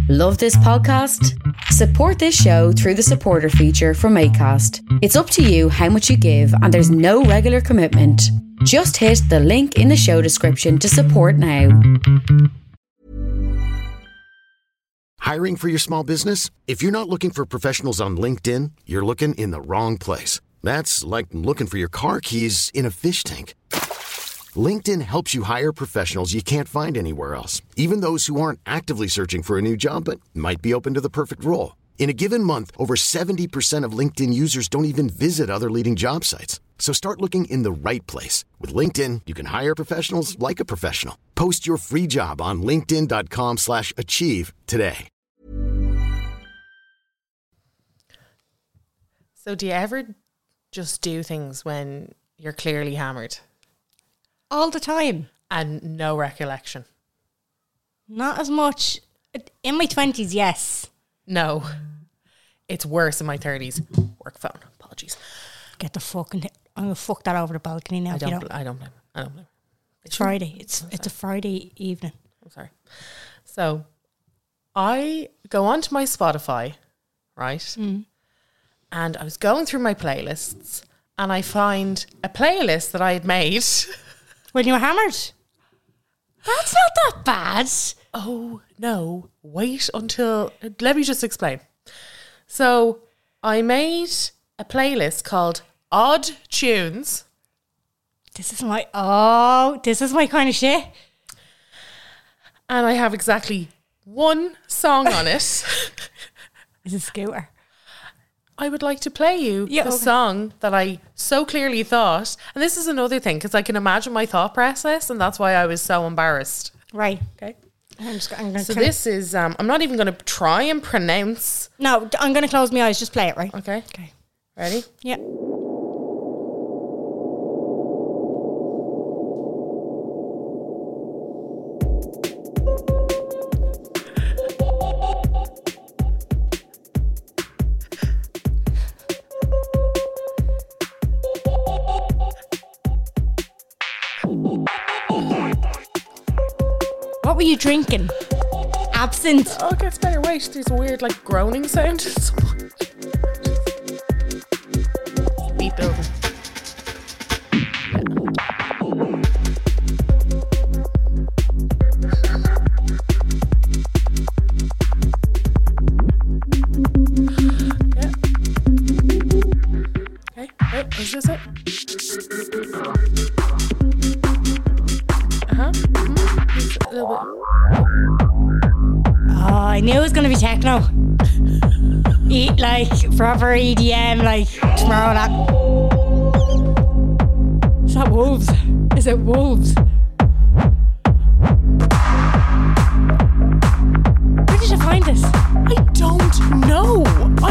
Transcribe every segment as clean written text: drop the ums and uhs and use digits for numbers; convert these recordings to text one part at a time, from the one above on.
Love this podcast? Support this show through the supporter feature from Acast. It's up to you how much you give and there's no regular commitment. Just hit the link in the show description to support now. Hiring for your small business? If you're not looking for professionals on LinkedIn, you're looking in the wrong place. That's like looking for your car keys in a fish tank. LinkedIn helps you hire professionals you can't find anywhere else, even those who aren't actively searching for a new job but might be open to the perfect role. In a given month, over 70% of LinkedIn users don't even visit other leading job sites. So start looking in the right place. With LinkedIn, you can hire professionals like a professional. Post your free job on linkedin.com/achieve today. So do you ever just do things when you're clearly hammered All the time. and no recollection? Not as much. In my 20s, yes. No. It's worse in my 30s. Work phone. Apologies. Get the fucking... I'm going to fuck that over the balcony now. I if you don't blame. It's Friday. It's a Friday evening. I'm sorry. So I go onto my Spotify, right? And I was going through my playlists and I find a playlist that I had made. When you were hammered? That's not that bad. Oh, no. Wait until... Let me just explain. So I made a playlist called Odd Tunes. This is my kind of shit. And I have exactly one song on it. It's a scooter. I would like to play you the song that I so clearly thought. And this is another thing, because I can imagine my thought process, and that's why I was so embarrassed. Right. Okay. I'm gonna So this is, I'm not even going to try and pronounce. No, I'm going to close my eyes. Just play it, right? Okay. Okay. Ready? Yeah. What were you drinking? Absinthe. Oh, it gets better. Wait, there's a weird, like, groaning sound. Beat building. Yeah. Okay, wait, is this it? Uh-huh. Just a little bit. Oh, I knew it was going to be techno. Like proper EDM, like tomorrow that. Is that Wolves? Is it Wolves? Where did you find this? I don't know.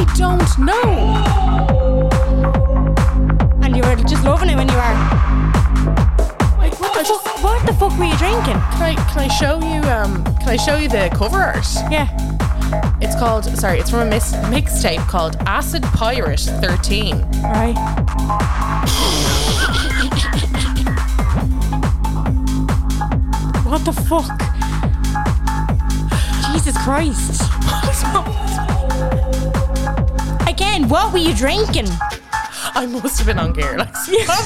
And you were just loving it when you were. Like, What the fuck were you drinking? Can I show you? Can I show you the cover art? Yeah. It's called. Sorry, it's from a mixtape called Acid Pirate 13. Right. What the fuck? Jesus Christ. Again, what were you drinking? I must have been on gear. Like,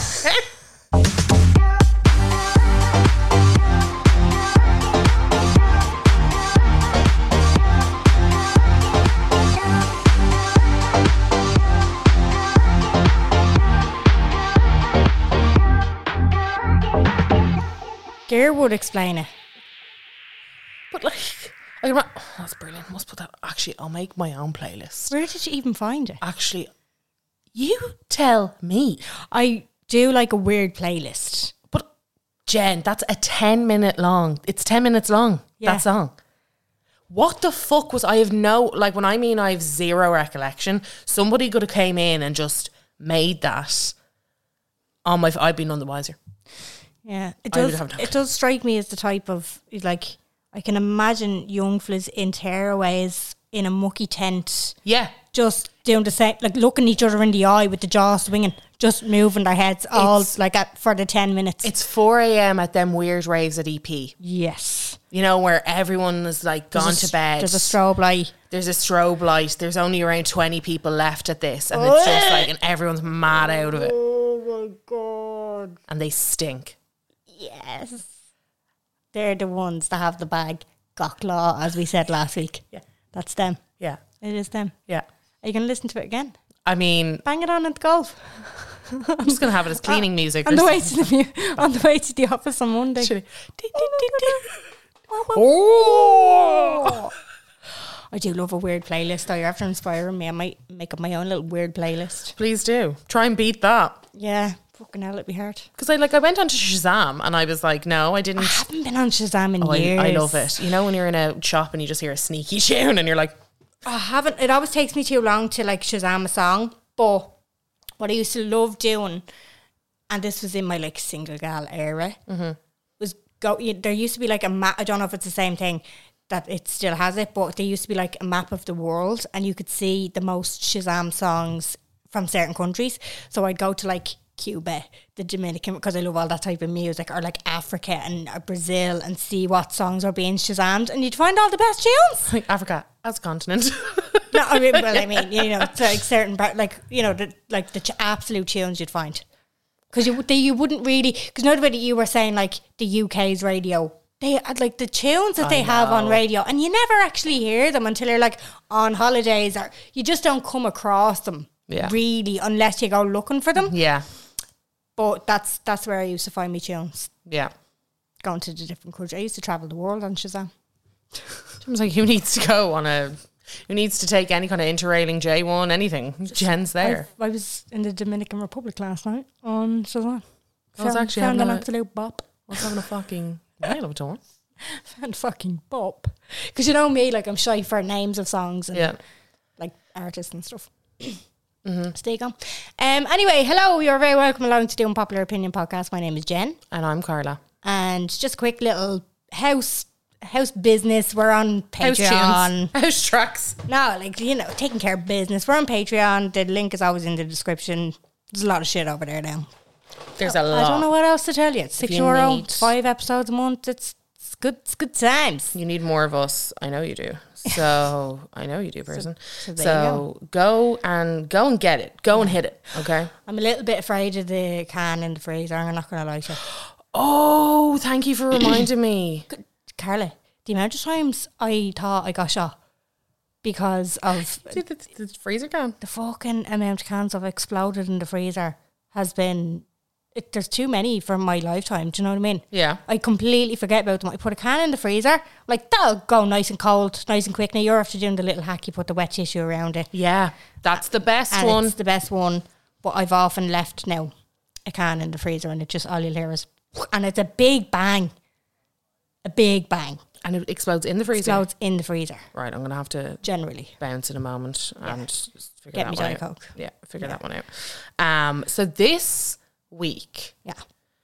Gear would explain it. but like, that's brilliant. Must put that. Actually, I'll make my own playlist. Where did you even find it? Actually, you tell me. I do like a weird playlist. But Jen, that's a 10-minute long. It's 10 minutes long. Yeah. That song. What the fuck was I have no, like, when I mean I have zero recollection, somebody could have came in and just made that on my, I'd be none the wiser. Yeah, it I would does. have no It does strike me as the type of, like, I can imagine young fellas in tearaways in a mucky tent, Yeah. just doing the same, like looking each other in the eye with the jaw swinging, just moving their heads all like for the 10 minutes. It's 4 a.m. at them weird raves at EP. Yes. You know, where everyone is like gone to bed. There's a strobe light. There's a strobe light. There's only around 20 people left at this. And it's just like, and everyone's mad out of it. Oh my God. And they stink. Yes. They're the ones that have the bag. Gocklaw, as we said last week. Yeah. That's them. Yeah. It is them. Yeah. Are you going to listen to it again? I mean, Bang it on at the golf. I'm just going to have it as cleaning music. On the way to the office on Monday. Oh! I do love a weird playlist though. You're after inspiring me. I might make up my own little weird playlist. Please do. Try and beat that. Yeah. Fucking hell, it'd be hard. Because I went onto Shazam and I was like, no, I didn't. I haven't been on Shazam in years. I love it. You know when you're in a shop and you just hear a sneaky tune and you're like, I haven't. It always takes me too long to like Shazam a song. But what I used to love doing, and this was in my like single gal era, was there used to be like a map. I don't know if it's the same thing, that it still has it, but there used to be like a map of the world and you could see the most Shazam songs from certain countries. So I'd go to like Cuba, the Dominican, because I love all that type of music, or like Africa and Brazil, and see what songs are being Shazammed, and you'd find all the best tunes. like Africa as a continent. No, I mean, well, I mean, you know, it's like certain like, you know, the absolute tunes you'd find, because you wouldn't really, because not about you were saying like the UK's radio, they had like the tunes that they have on radio, and you never actually hear them until you're like on holidays, or you just don't come across them really unless you go looking for them. Yeah. But that's where I used to find me tunes. Yeah. Going to the different countries. I used to travel the world on Shazam. I was like, who needs to take any kind of interrailing J1, anything? Jen's there. I was in the Dominican Republic last night on Shazam. I was actually found having an absolute bop. I was having a fucking whale of a time. Found fucking bop. Because you know me, like I'm shy for names of songs and like artists and stuff. Stay on. Anyway, hello, you're very welcome along to the Unpopular Opinion podcast. My name is Jen. And I'm Carla. And just a quick little house business. We're on Patreon. House tracks. No, like, you know, taking care of business. We're on Patreon. The link is always in the description. There's a lot of shit over there now. There's a lot. I don't know what else to tell you. It's €6, need- 5 episodes a month. It's good times. You need more of us. I know you do. So I know you do, person. So there So go and get it. Go and hit it. Okay. I'm a little bit afraid of the can in the freezer. I'm not going to lie to you. Oh, thank you for reminding me. Carla, the amount of times I thought I got shot because of See the freezer can. the fucking amount of cans have exploded in the freezer has been... there's too many for my lifetime. Do you know what I mean? Yeah. I completely forget about them. I put a can in the freezer, like that'll go nice and cold, nice and quick. Now you're after doing the little hack, you put the wet tissue around it. Yeah. That's the best And one. it's the best one. But I've often left now a can in the freezer and it just all you'll hear is, and it's a big bang. A big bang. And it explodes in the freezer. Explodes in the freezer. Right, I'm going to have to Generally. bounce in a moment and just figure Get that me one Diet out. Coke. Yeah, figure that one out. So this week, Yeah.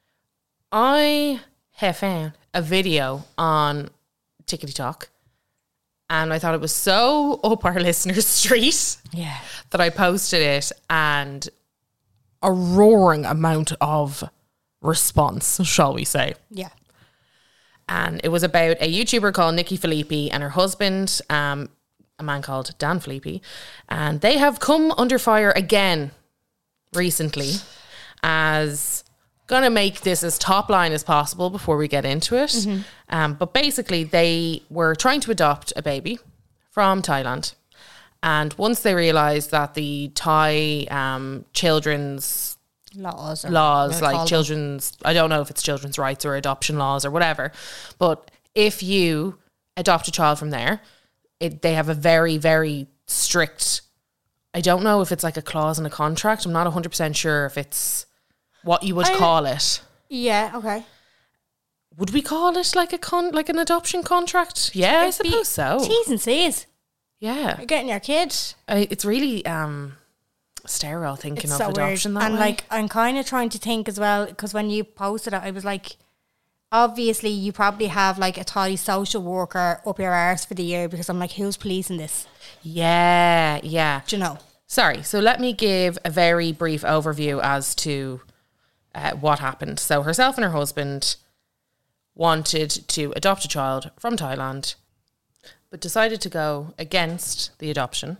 I have found a video on Tickety Talk, and I thought it was so up our listeners' street Yeah. that I posted it, and a roaring amount of response, shall we say. Yeah. And it was about a YouTuber called Nikki Filippi and her husband, a man called Dan Filippi, and they have come under fire again recently as gonna make this as top line as possible before we get into it. But basically they were trying to adopt a baby from Thailand, and once they realized that the Thai children's Laws, like children's, I don't know if it's children's rights or adoption laws or whatever, but if you adopt a child from there, they have a very, very strict, I don't know if it's like a clause in a contract. I'm not 100% sure if it's what you would call it. Yeah, okay. Would we call it like like an adoption contract? Yeah, I suppose so. T's and C's. Yeah. You're getting your kid. It's really sterile thinking It's of so adoption weird. that And way. like, I'm kind of trying to think as well, because when you posted it, I was like, obviously you probably have like a Thai social worker up your arse for the year, because I'm like, who's policing this? Yeah. Do you know? Sorry. So let me give a very brief overview as to what happened. So herself and her husband wanted to adopt a child from Thailand, but decided to go against the adoption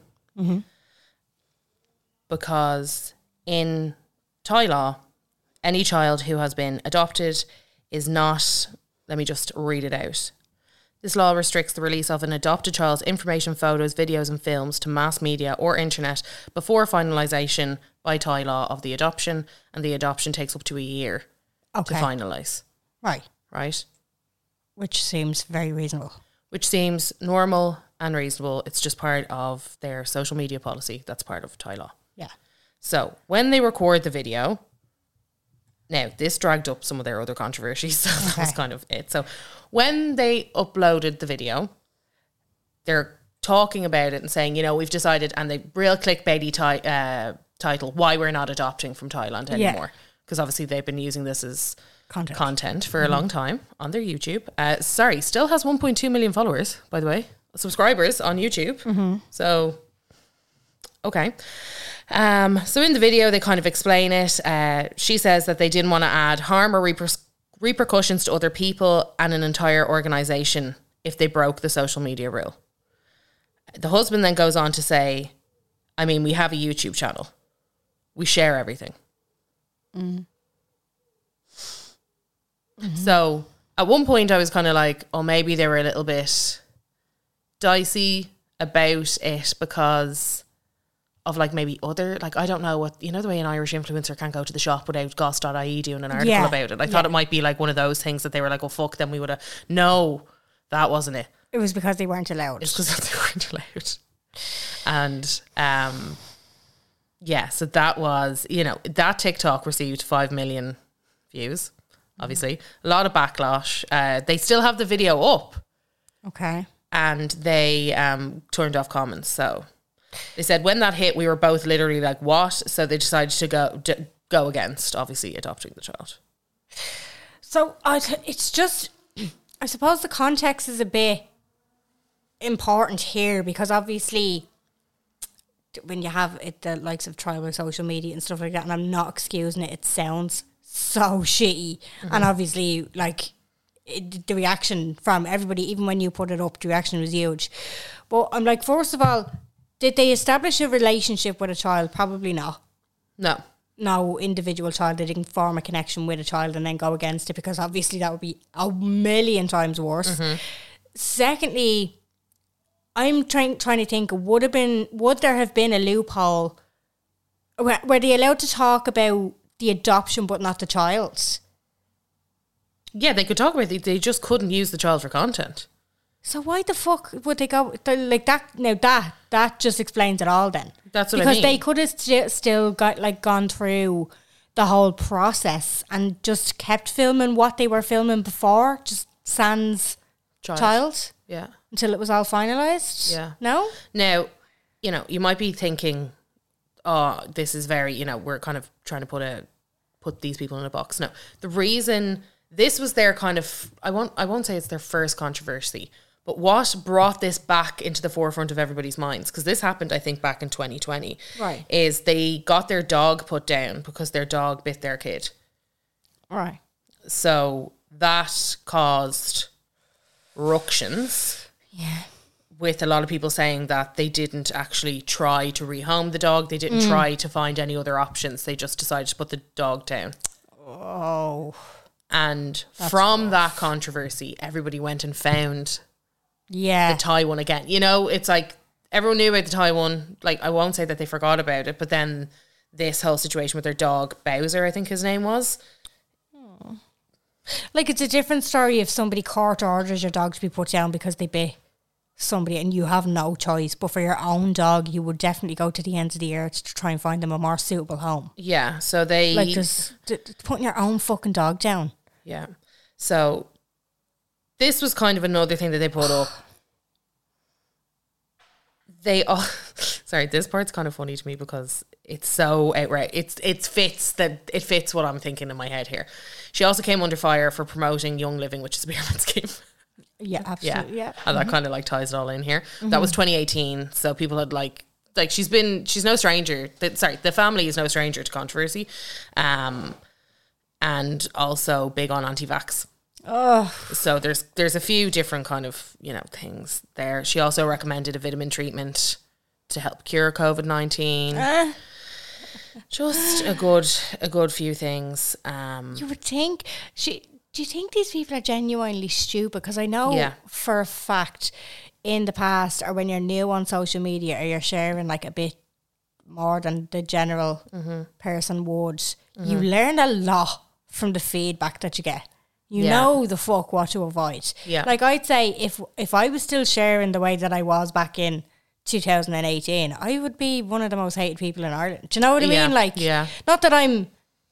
because in Thai law, any child who has been adopted is not, let me just read it out. This law restricts the release of an adopted child's information, photos, videos and films to mass media or internet before finalisation by Thai law of the adoption, and the adoption takes up to a year to finalise. Right? Which seems very reasonable. Which seems normal and reasonable. It's just part of their social media policy. That's part of Thai law. Yeah. So when they record the video, now this dragged up some of their other controversies. So that was kind of it. So when they uploaded the video, they're talking about it and saying, you know, we've decided, and the real clickbaity title, why we're not adopting from Thailand anymore. Because obviously they've been using this as content for a long time on their YouTube. Still has 1.2 million followers, by the way, subscribers on YouTube. So, okay. So in the video, they kind of explain it. She says that they didn't want to add harm or repercussions to other people and an entire organisation if they broke the social media rule. The husband then goes on to say, I mean, we have a YouTube channel. We share everything. So at one point I was kind of like, oh, maybe they were a little bit dicey about it because of like maybe other, like, I don't know what, you know, the way an Irish influencer can't go to the shop without goss.ie doing an article about it. I thought it might be like one of those things that they were like, oh fuck, then we would have. No, that wasn't it. It was because they weren't allowed. It's because they weren't allowed. And yeah, so that was, you know, that TikTok received 5 million views, obviously. A lot of backlash. They still have the video up. Okay. And they turned off comments. So they said when that hit, we were both literally like, what? So they decided to go against, obviously, adopting the child. So it's just, I suppose the context is a bit important here, because obviously when you have it, the likes of tribal social media and stuff like that, and I'm not excusing it, it sounds so shitty. And obviously, like, the reaction from everybody, even when you put it up, the reaction was huge. But I'm like, first of all, did they establish a relationship with a child? Probably not. No individual child, they didn't form a connection with a child and then go against it, because obviously that would be a million times worse. Secondly, I'm trying to think, would there have been a loophole? Were they allowed to talk about the adoption but not the child? Yeah, they could talk about it. They just couldn't use the child for content. So why the fuck would they go like that? Now that just explains it all. Then that's what because I mean. They could have still gone through the whole process and just kept filming what they were filming before, just sans child. Yeah. Until it was all finalised? Yeah. No? Now, you know, you might be thinking, oh, this is very, you know, we're kind of trying to put these people in a box. No. The reason this was their kind of, I won't say it's their first controversy, but what brought this back into the forefront of everybody's minds, because this happened, I think, back in 2020, right, is they got their dog put down because their dog bit their kid. Right. So that caused ructions. Yeah. With a lot of people saying that they didn't actually try to rehome the dog. They didn't try to find any other options. They just decided to put the dog down. Oh. And from that controversy, everybody went and found the Thai one again. You know, it's like everyone knew about the Thai one. Like, I won't say that they forgot about it, but then this whole situation with their dog, Bowser, I think his name was. Oh. Like, it's a different story if somebody court orders your dog to be put down because they bit somebody and you have no choice. But for your own dog, you would definitely go to the ends of the earth to try and find them a more suitable home. Yeah, so they... Like, just putting your own fucking dog down. Yeah. So this was kind of another thing that they put up. Sorry, this part's kind of funny to me because it's so outright. It fits what I'm thinking in my head here. She also came under fire for promoting Young Living, which is a pyramid scheme. Yeah, absolutely. Yeah. And that kind of like ties it all in here. That was 2018. So people had like she's no stranger. The family is no stranger to controversy. And also big on anti-vax. Oh. So there's a few different kind of, things there. She also recommended a vitamin treatment to help cure COVID-19. Just a good few things. You would think do you think these people are genuinely stupid? Because I know for a fact in the past, or when you're new on social media, or you're sharing like a bit more than the general person would, you learn a lot from the feedback that you get. You know the fuck what to avoid. Yeah. Like I'd say if I was still sharing the way that I was back in 2018, I would be one of the most hated people in Ireland. Do you know what I mean? Like, not that I'm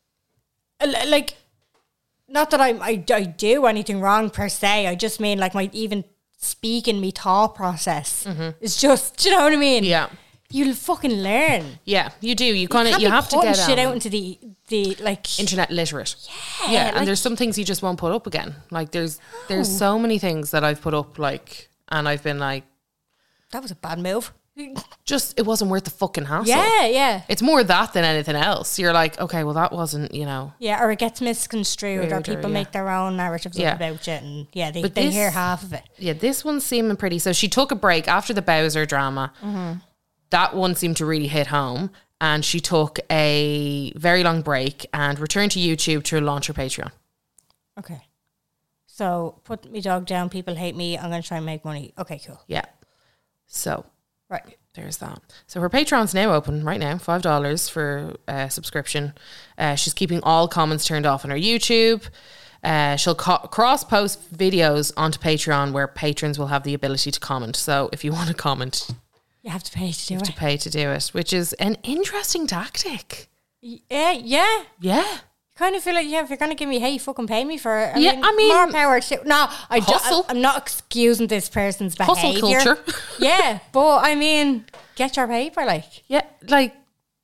like, not that I do anything wrong per se. I just mean like my even speaking, me thought process is just, do you know what I mean? Yeah. You'll fucking learn. Yeah, you do. You have to get shit out into the like internet literate. Yeah, and there's some things you just won't put up again. Like there's so many things that I've put up and I've been like, that was a bad move. Just it wasn't worth the fucking hassle. Yeah. It's more that than anything else. You're like, okay, well that wasn't, Yeah, or it gets misconstrued, or people make their own narratives up about it, and they hear half of it. Yeah, this one's seeming pretty. So she took a break after the Bowser drama. That one seemed to really hit home, and she took a very long break and returned to YouTube to launch her Patreon. Okay. So put me dog down. People hate me. I'm going to try and make money. Okay, cool. Yeah. So there's that. So her Patreon's now open right now, $5 for subscription. She's keeping all comments turned off on her YouTube. She'll cross-post videos onto Patreon where patrons will have the ability to comment. So if you want to comment, you have to pay to do it. You have to pay to do it, which is an interesting tactic. Yeah. Kind of feel like, if you're going to give me, hey, fucking pay me for it. I mean more power to... No, I'm not excusing this person's behaviour. Hustle culture. Yeah, but I mean, get your paper, like. Yeah, like...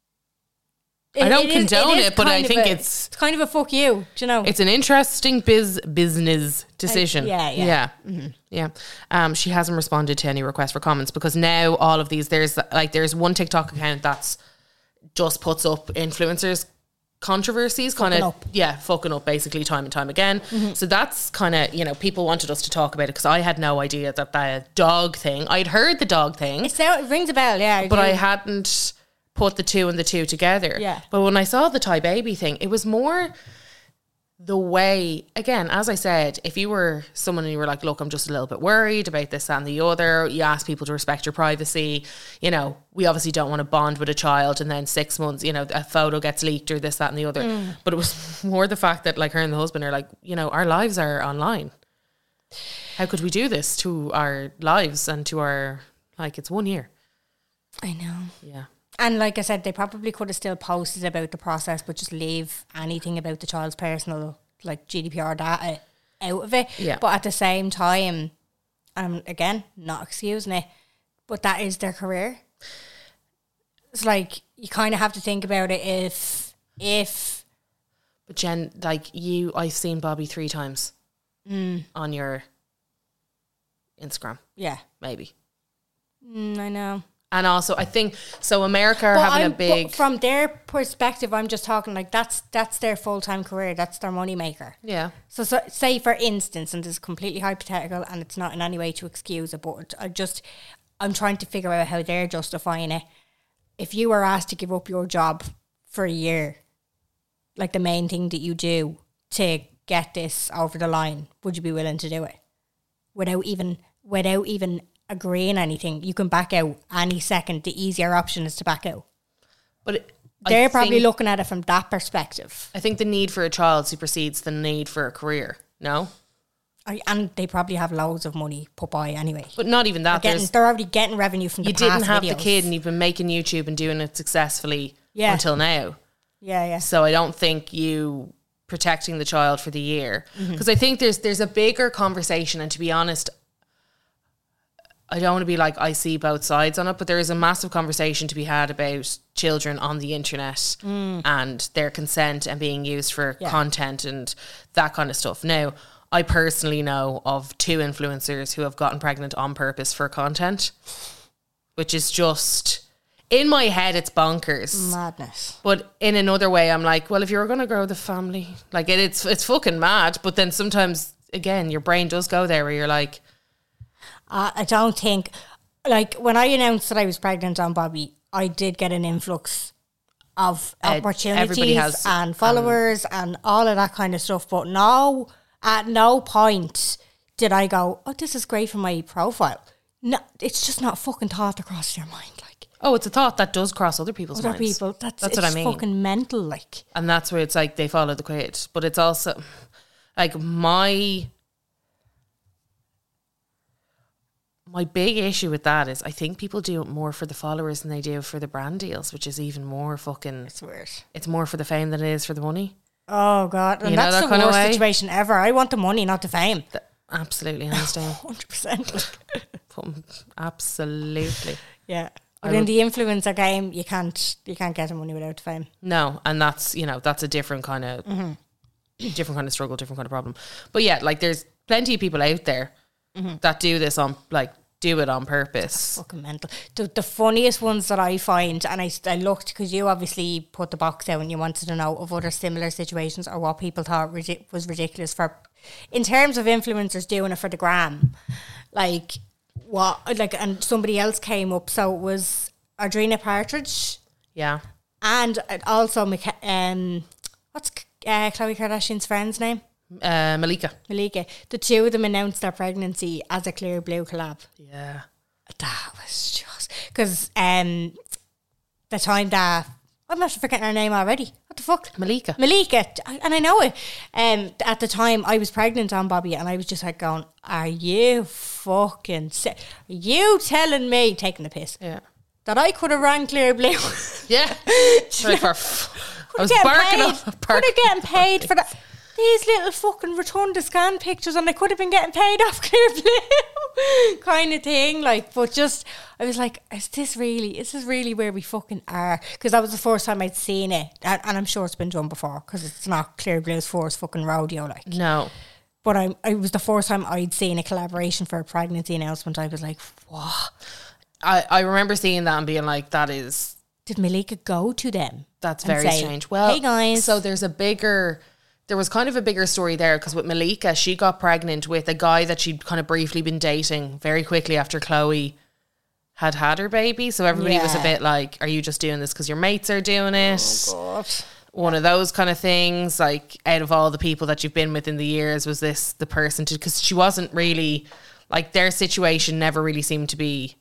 I don't condone it, but I think it's kind of a fuck you, do you know? It's an interesting business decision. Yeah. Mm-hmm. Yeah. She hasn't responded to any requests for comments because now all of these, there's one TikTok account that's just puts up influencers controversies, fucking up basically time and time again. So that's kind of, people wanted us to talk about it because I had no idea that the dog thing, I'd heard the dog thing. It rings a bell, yeah. But I hadn't put the two and the two together. Yeah. But when I saw the Thai baby thing, it was more the way, again, as I said, if you were someone and you were like, look, I'm just a little bit worried about this and the other, you ask people to respect your privacy. We obviously don't want to bond with a child and then 6 months, a photo gets leaked or this, that and the other. But it was more the fact that like her and the husband are like, our lives are online. How could we do this to our lives and to our, it's 1 year. I know. Yeah. And like I said, they probably could have still posted about the process, but just leave anything about the child's personal, like GDPR data out of it. Yeah. But at the same time, again, not excusing it, but that is their career. It's like, you kind of have to think about it if. But Jen, I've seen Bobby 3 times on your Instagram. Yeah. Maybe. I know. And also, I think, so America are having a big... From their perspective, I'm just talking like that's their full-time career. That's their moneymaker. Yeah. So say, for instance, and this is completely hypothetical and it's not in any way to excuse it, but I'm trying to figure out how they're justifying it. If you were asked to give up your job for a year, like the main thing that you do to get this over the line, would you be willing to do it? Without even agreeing anything, you can back out any second. The easier option is to back out. But they're probably looking at it from that perspective. I think the need for a child supersedes the need for a career. No? And they probably have loads of money put by anyway. But not even that. They're already getting revenue from the past videos. You didn't have the kid and you've been making YouTube and doing it successfully until now. Yeah. So I don't think you protecting the child for the year. Because I think there's a bigger conversation, and to be honest, I don't want to be like, I see both sides on it, but there is a massive conversation to be had about children on the internet and their consent and being used for content and that kind of stuff. Now, I personally know of 2 influencers who have gotten pregnant on purpose for content, which is just, in my head, it's bonkers. Madness. But in another way, I'm like, well, if you're going to grow the family, like it's fucking mad. But then sometimes, again, your brain does go there where you're like, I don't think, like, when I announced that I was pregnant on Bobby, I did get an influx of opportunities and followers and all of that kind of stuff. But no, at no point did I go, oh, this is great for my profile. No, it's just not fucking thought across your mind. Like, oh, it's a thought that does cross other people's minds. People, that's what I mean. It's fucking mental, like. And that's where it's like they follow the quid. But it's also, like, my big issue with that is I think people do it more for the followers than they do for the brand deals, which is even more fucking... It's weird. It's more for the fame than it is for the money. Oh, God. And that's the worst situation ever. I want the money, not the fame. Absolutely understand. 100%. Absolutely. Yeah. But in the influencer game, you can't get the money without the fame. No, and that's, that's a different kind of struggle, different kind of problem. But yeah, like, there's plenty of people out there that do this on, like, do it on purpose. That's fucking mental. The funniest ones that I find, and I looked, because you obviously put the box out and you wanted to know of other similar situations or what people thought was ridiculous for, in terms of influencers doing it for the gram, like, what, like, and somebody else came up. So it was Adrena Partridge. Yeah. And also, what's Khloe Kardashian's friend's name? Malika. The 2 of them announced their pregnancy as a Clear Blue collab. Yeah. That was just... Because the time that... I'm after forgetting her name already. What the fuck? Malika. And I know it. At the time, I was pregnant on Bobby, and I was just like going, are you fucking... Are you telling me, taking the piss, that I could have rang Clear Blue? Yeah. I was barking up. Could have getting paid for that. These little fucking rotunda scan pictures, and I could have been getting paid off Clear Blue kind of thing. Like, but just, I was like, is this really where we fucking are? Because that was the first time I'd seen it, and I'm sure it's been done before, because it's not Clear Blue's first fucking rodeo, like. No. But it was the first time I'd seen a collaboration for a pregnancy announcement. I was like, what? I remember seeing that and being like, that is... Did Malika go to them? That's very strange. Well, hey guys. So there was kind of a bigger story there, because with Malika, she got pregnant with a guy that she'd kind of briefly been dating very quickly after Khloe had her baby. So everybody was a bit like, are you just doing this because your mates are doing it? Oh, God. One of those kind of things. Like, out of all the people that you've been with in the years, was this the person to... Because she wasn't really... Like, their situation never really seemed to be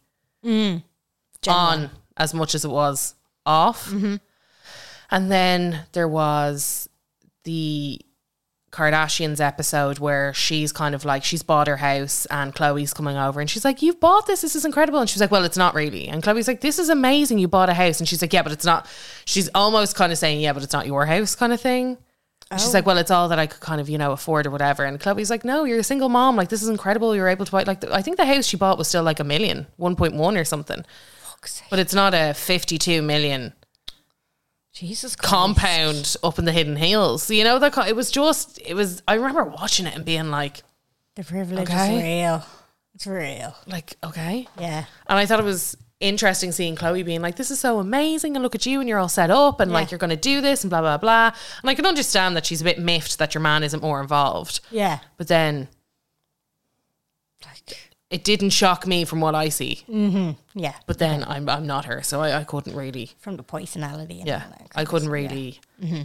on as much as it was off. Mm-hmm. And then there was the Kardashians episode where she's kind of like, she's bought her house and Khloe's coming over and she's like, you've bought this is incredible. And she's like, well, it's not really. And Khloe's like, this is amazing, you bought a house. And she's like, yeah, but it's not. She's almost kind of saying, yeah, but it's not your house kind of thing. And she's like, well, it's all that I could kind of, afford or whatever. And Khloe's like, no, you're a single mom, like, this is incredible, you're able to buy, like, I think the house she bought was still like $1 million, 1.1 or something. But it's not a 52 million Jesus Christ. compound up in the Hidden Hills. That it was I remember watching it and being like, the privilege is real. It's real. Like, okay. Yeah. And I thought it was interesting seeing Khloe being like, this is so amazing, and look at you, and you're all set up, and like, you're going to do this, and blah, blah, blah. And I can understand that she's a bit miffed that your man isn't more involved. Yeah. But then, like, it didn't shock me from what I see. Mm-hmm. Yeah. But then I'm not her, so I couldn't really... From the personality. And yeah. I couldn't really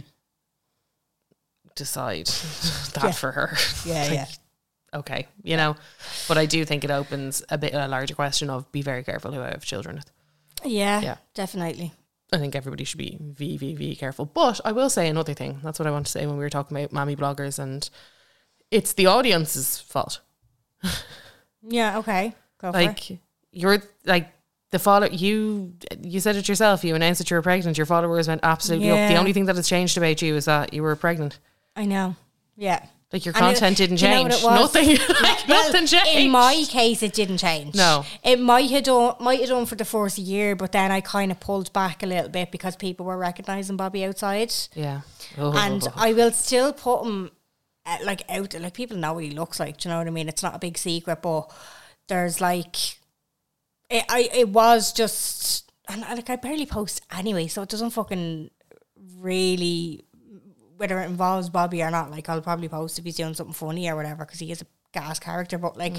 decide that for her. Yeah, like, yeah. Okay, but I do think it opens a larger question of be very careful who I have children with. Yeah, definitely. I think everybody should be very careful. But I will say another thing. That's what I want to say when we were talking about mommy bloggers, and it's the audience's fault. Yeah, okay. Go for it. You're like the follow. You said it yourself. You announced that you were pregnant. Your followers went absolutely up. The only thing that has changed about you is that you were pregnant. I know. Yeah. Like your content didn't you know change. what it was? Nothing. Like nothing changed. In my case, it didn't change. No. It might have done for the first year, but then I kind of pulled back a little bit because people were recognising Bobby outside. Yeah. And I will still put him like out there. Like people know what he looks like. Do you know what I mean? It's not a big secret, but there's like it was just, and like I barely post anyway, so it doesn't fucking really, whether it involves Bobby or not. Like I'll probably post if he's doing something funny or whatever because he is a gas character. But like,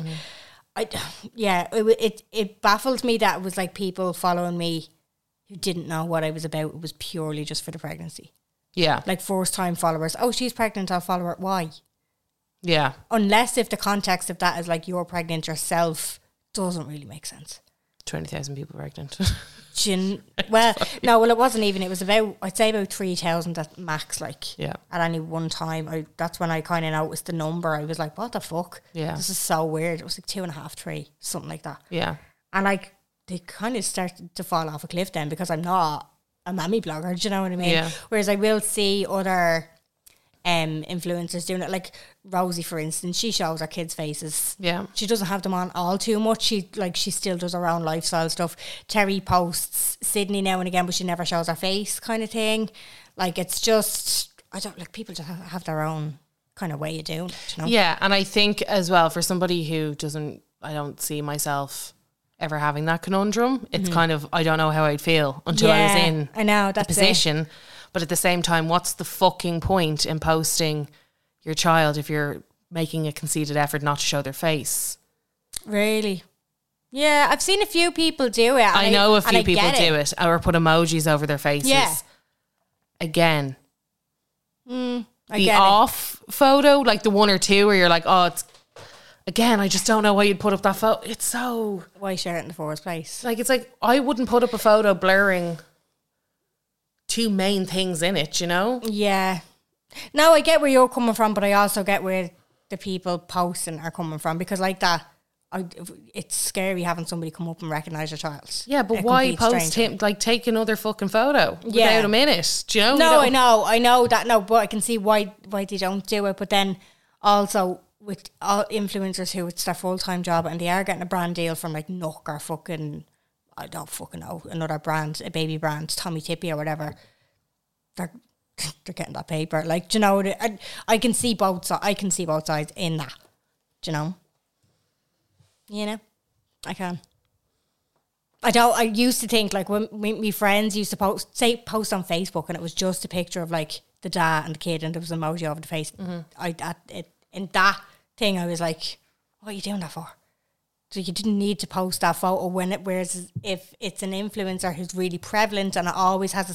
it baffled me that it was like people following me who didn't know what I was about. It was purely just for the pregnancy. Yeah. Like first time followers. Oh, she's pregnant, I'll follow her. Why? Yeah. Unless if the context of that is like you're pregnant yourself, doesn't really make sense. 20,000 people pregnant. Well, it wasn't even. It was I'd say about 3,000 at max, like, yeah, at any one time. That's when I kind of noticed the number. I was like, what the fuck? Yeah. This is so weird. It was like 2.5, 3, something like that. Yeah. And like, they kind of started to fall off a cliff then because I'm not a mammy blogger, do you know what I mean? Yeah. Whereas I will see other influencers doing it, like Rosie, for instance. She shows her kids' faces. Yeah. She doesn't have them on all too much. She still does her own lifestyle stuff. Terry posts Sydney now and again, but she never shows her face, kind of thing. Like, it's just, I don't, like, people just have their own kind of way of doing it, you know? Yeah, and I think as well, for somebody who doesn't, I don't see myself ever having that conundrum. It's kind of, I don't know how I'd feel until I was in the position. But at the same time, what's the fucking point in posting your child if you're making a conceited effort not to show their face? Really? Yeah, I've seen a few people do it. I know a few people do it or put emojis over their faces. Yeah. Again, I the get off photo, like the one or two where you're like, oh, it's, again, I just don't know why you'd put up that photo. It's so... Why share it in the first place? Like, it's like, I wouldn't put up a photo blurring two main things in it, you know? Yeah. No, I get where you're coming from, but I also get where the people posting are coming from, because like that, it's scary having somebody come up and recognise your child. Yeah, but why post him? Like, take another fucking photo without him in it. Do you know? No, I know that. No, but I can see why they don't do it. But then also with all influencers who it's their full-time job and they are getting a brand deal from like Nook or fucking, I don't fucking know, another brand, a baby brand, Tommy Tippy or whatever, they're getting that paper. Like, do you know, I can see both sides in that. Do you know? You know, I can. I used to think like when my friends used to post on Facebook and it was just a picture of like the dad and the kid and there was an emoji over the face. Mm-hmm. In that thing, I was like, what are you doing that for? So you didn't need to post that photo whereas if it's an influencer who's really prevalent and it always has a...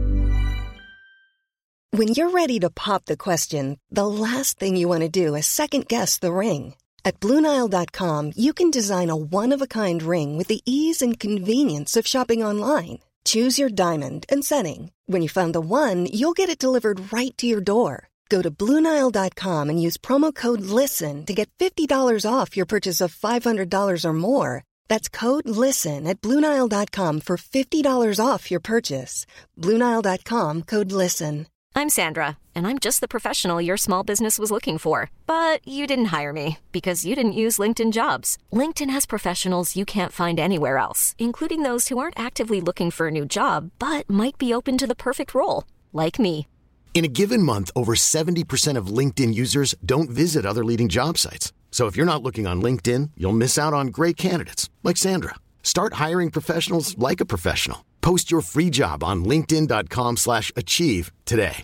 When you're ready to pop the question, the last thing you want to do is second guess the ring. At BlueNile.com, you can design a one-of-a-kind ring with the ease and convenience of shopping online. Choose your diamond and setting. When you find the one, you'll get it delivered right to your door. Go to BlueNile.com and use promo code LISTEN to get $50 off your purchase of $500 or more. That's code LISTEN at BlueNile.com for $50 off your purchase. BlueNile.com, code LISTEN. I'm Sandra, and I'm just the professional your small business was looking for. But you didn't hire me because you didn't use LinkedIn Jobs. LinkedIn has professionals you can't find anywhere else, including those who aren't actively looking for a new job, but might be open to the perfect role, like me. In a given month, over 70% of LinkedIn users don't visit other leading job sites. So if you're not looking on LinkedIn, you'll miss out on great candidates like Sandra. Start hiring professionals like a professional. Post your free job on linkedin.com/achieve today.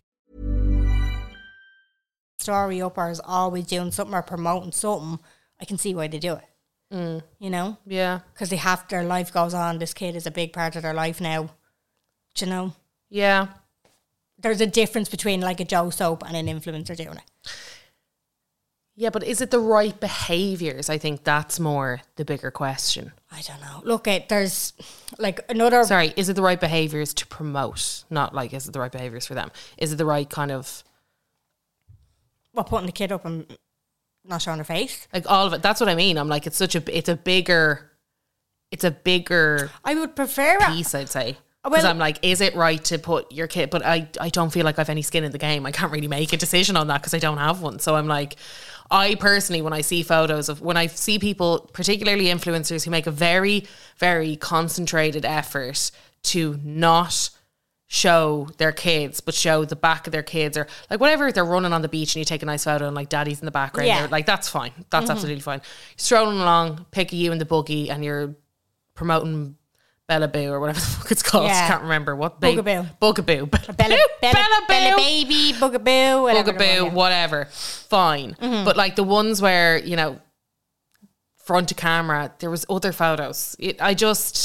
Story upper is always doing something or promoting something. I can see why they do it. You know? Yeah. Because their life goes on. This kid is a big part of their life now. Do you know? Yeah. There's a difference between like a Joe Soap and an influencer doing it. Yeah, but is it the right behaviours? I think that's more the bigger question. I don't know. Look, there's like another... Sorry, is it the right behaviours to promote? Not like, is it the right behaviours for them? Is it the right kind of... Well, putting the kid up and not showing her face? Like all of it. That's what I mean. I'm like, it's a bigger... I would prefer it. piece, I'd say. Because I'm like, is it right to put your kid? But I don't feel like I've any skin in the game. I can't really make a decision on that because I don't have one. So I'm like, I personally, when I see people, particularly influencers who make a very, very concentrated effort to not show their kids, but show the back of their kids, or like whatever, they're running on the beach and you take a nice photo and like daddy's in the background. Yeah. Like, that's fine. That's absolutely fine. Strolling along, pick you in the buggy and you're promoting Bella Boo or whatever the fuck it's called. Yeah. I can't remember what. Bugaboo. Bugaboo. Bella baby, bugaboo, Bugaboo, whatever. Fine. But like the ones where, you know, front to camera, there was other photos. I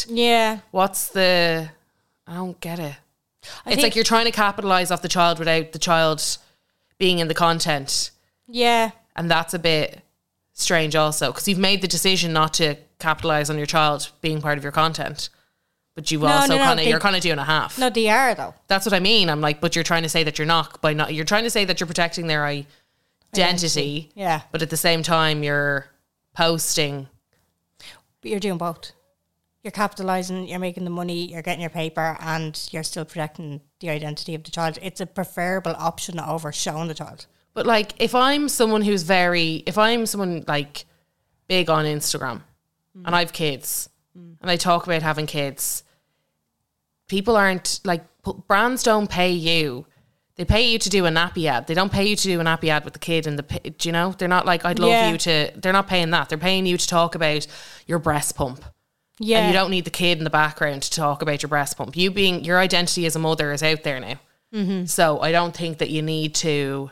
don't get it. It's like you're trying to capitalize off the child without the child being in the content. Yeah. And that's a bit strange also, because you've made the decision not to capitalize on your child being part of your content. But you're kind of doing a half. No, they are though. That's what I mean. I'm like, but you're trying to say that you're not, you're trying to say that you're protecting their identity. Yeah. But at the same time, you're posting. But you're doing both. You're capitalising, you're making the money, you're getting your paper, and you're still protecting the identity of the child. It's a preferable option over showing the child. But like, if I'm someone like big on Instagram and I have kids and I talk about having kids, people aren't like, brands don't pay you. They pay you to do a nappy ad. They don't pay you to do a nappy ad with the kid and do you know? They're not like, I'd love you to, they're not paying that. They're paying you to talk about your breast pump. Yeah. And you don't need the kid in the background to talk about your breast pump. Your identity as a mother is out there now. Mm-hmm. So I don't think that you need to.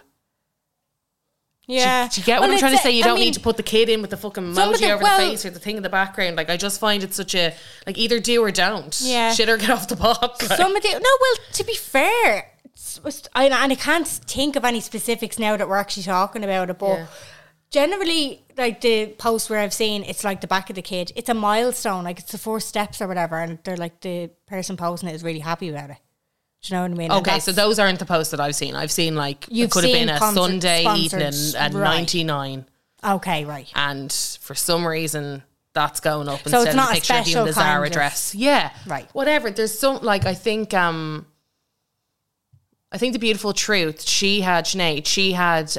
Yeah. Do you get what I'm trying to say? You don't need to put the kid in with the fucking emoji over the face or the thing in the background. Like, I just find it such a, like, either do or don't. Yeah. Shit or get off the pot. Like. To be fair, I can't think of any specifics now that we're actually talking about it, but generally, like the posts where I've seen, it's like the back of the kid. It's a milestone, like it's the 4 steps or whatever, and they're like, the person posting it is really happy about it. Do you know what I mean? Okay, so those aren't the posts that I've seen. I've seen like, it could have been a Sunday evening at 99. Okay, right. And for some reason, that's going up so instead it's not of a picture of you in the Zara dress. Yeah. Right. Whatever. There's some, like, I think The Beautiful Truth, Sinead, she had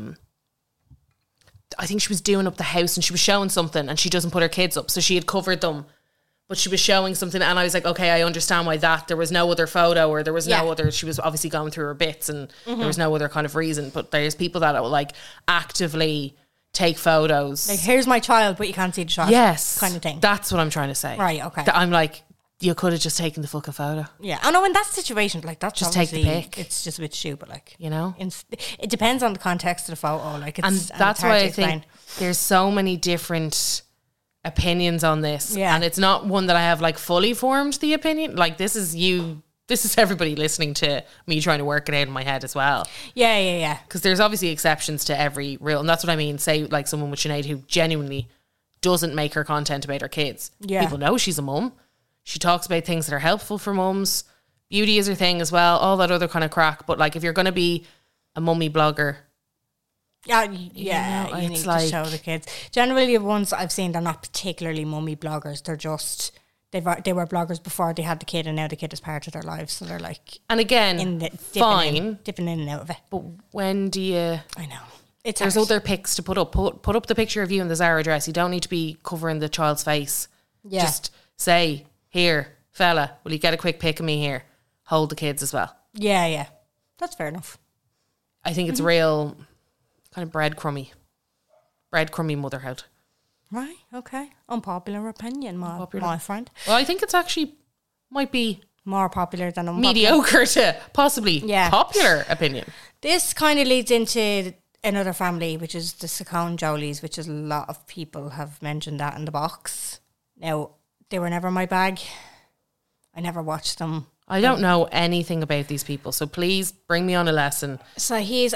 I think she was doing up the house and she was showing something and she doesn't put her kids up. So she had covered them, but she was showing something. And I was like, okay, I understand why there was no other photo or there was no other, she was obviously going through her bits and there was no other kind of reason. But there's people that will like actively take photos. Like, here's my child, but you can't see the child. Yes. Kind of thing. That's what I'm trying to say. Right, okay. I'm like, you could have just taken the fucking photo. Yeah. I know in that situation, like, that's just take the pic. It's just a bit stupid, like, you know? It depends on the context of the photo. Like, and that's why I think there's so many different opinions on this. Yeah. And it's not one that I have like fully formed the opinion. Like, this is everybody listening to me trying to work it out in my head as well. Yeah. Because there's obviously exceptions to every rule. And that's what I mean. Say like someone with Sinead who genuinely doesn't make her content about her kids. Yeah. People know she's a mum. She talks about things that are helpful for mums. Beauty is her thing as well. All that other kind of crack. But like, if you're going to be a mummy blogger, you need to show the kids. Generally, the ones I've seen, they're not particularly mummy bloggers. They're just they were bloggers before they had the kid, and now the kid is part of their lives. So they're like, and again, dipping in and out of it. But when do you? I know. There's other pics to put up. Put up the picture of you in the Zara dress. You don't need to be covering the child's face. Yeah. Just say, here, fella, will you get a quick pic of me here? Hold the kids as well. Yeah. That's fair enough. I think it's real kind of breadcrumby motherhood. Right, okay. Unpopular opinion, my friend. Well, I think it's actually might be more popular than unpopular. Mediocre to possibly popular opinion. This kind of leads into another family, which is the Saccone Jolies, which is a lot of people have mentioned that in the box. Now, they were never my bag. I never watched them. I don't know anything about these people, so please bring me on a lesson. So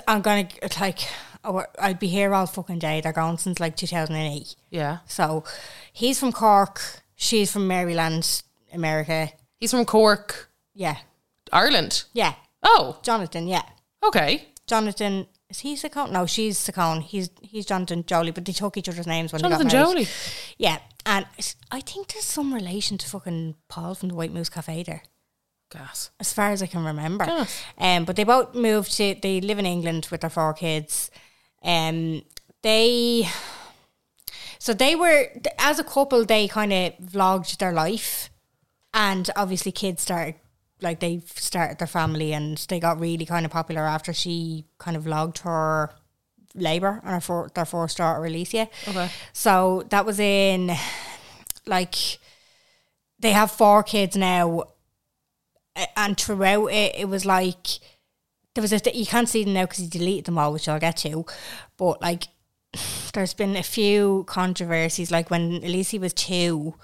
I'd be here all fucking day. They're gone since like 2008. Yeah. So he's from Cork. She's from Maryland, America. He's from Cork. Yeah. Ireland. Yeah. Oh. Jonathan, yeah. Okay. Jonathan, is he Saccone? No, she's Saccone. He's Jonathan Jolie, but they took each other's names when Jonathan they got married. Jolie. Yeah. And I think there's some relation to fucking Paul from the White Moose Cafe there. Gas. as far as I can remember. Gas. But they both moved to, they live in England with their 4 kids. So they were, as a couple, they kind of vlogged their life. And obviously kids started, like they started their family and they got really kind of popular after she kind of vlogged her labour and their first daughter, Alicia. Okay. So that was in, like, they have 4 kids now. And throughout it, it was like, there was you can't see them now because he deleted them all, which I'll get to. But like, there's been a few controversies. Like when Alicia was 2,